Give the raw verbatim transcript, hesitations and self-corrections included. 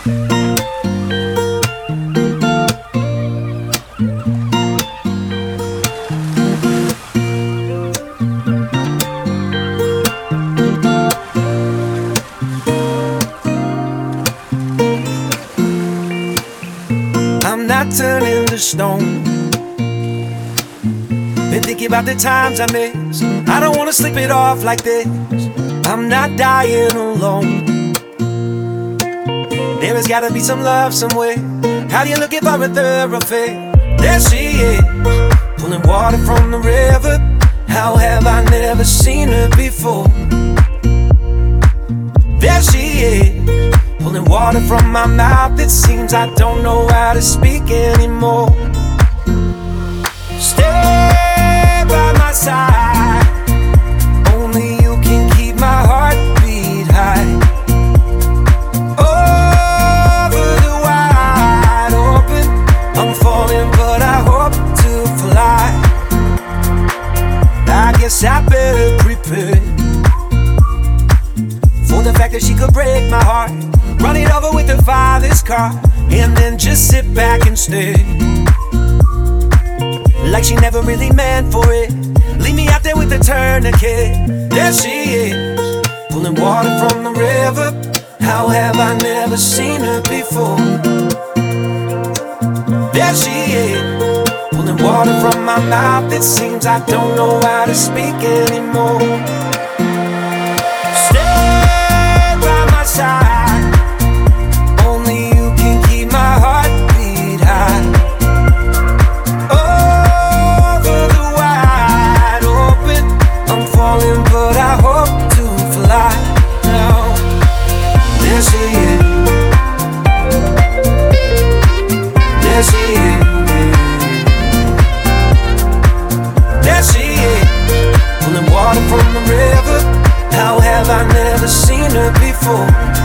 I'm not turning to stone. Been thinking about the times I miss. I don't wanna sleep it off like this. I'm not dying alone. There has gotta be some love somewhere. How do you looking for a thoroughfare? There she is, pulling water from the river. How have I never seen her before? There she is, pulling water from my mouth. It seems I don't know how to speak anymore. Stay by my side. Only you can keep my heartbeat high. Over the wide open, I'm falling, but I hope to fly. I guess I better prepare for the fact that she could break my heart. Run it over with the father's car, and then just sit back and stare, like she never really meant for it. Leave me out there with the tourniquet. There she is, pulling water from the river. How have I never seen her before? There she is, pulling water from my mouth. It seems I don't know how to speak anymore. Stay by my side. Only you can keep my heartbeat high. Over the wide open, I'm falling, but I hope to fly. Now, there she is. There she is. There she is, pulling water from the river. How have I never seen her before?